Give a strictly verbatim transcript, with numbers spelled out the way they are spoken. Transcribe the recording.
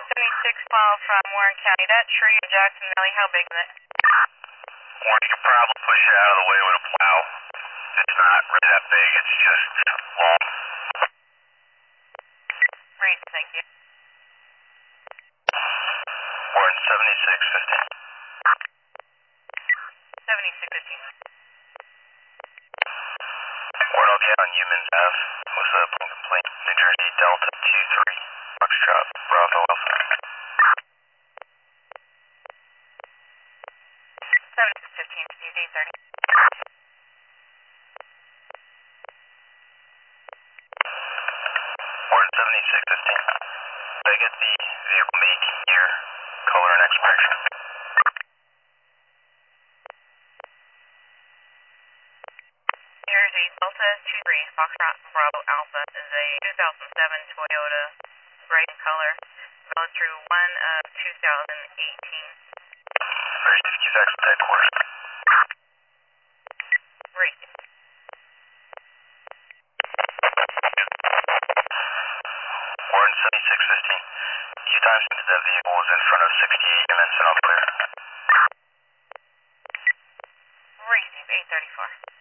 seventy-six miles from Warren County. That tree in Jackson Valley, how big is it? Warren, you could probably push it out of the way with a plow. It's not really that big, it's just long. Great, thank you. Warren, seventy-six fifteen. seventy-six fifteen. Warren, I'll be out on Humans Ave with a phone complaint. New Jersey Delta two three. Foxtrot, Bravo Alpha. seventy-six fifteen, D Z thirty. Warren, seventy-six fifteen. Did I get the vehicle make, year, color, and expiration? New Jersey Delta two three, Foxtrot, Bravo Alpha is a two thousand seven Toyota, gray in color, valid through one of two thousand eighteen. Very safe, keep expedite course. Great. Warren, seventy-six fifteen. Q time since that vehicle was in front of sixty-eight and then sent off clear. Receive eight thirty-four.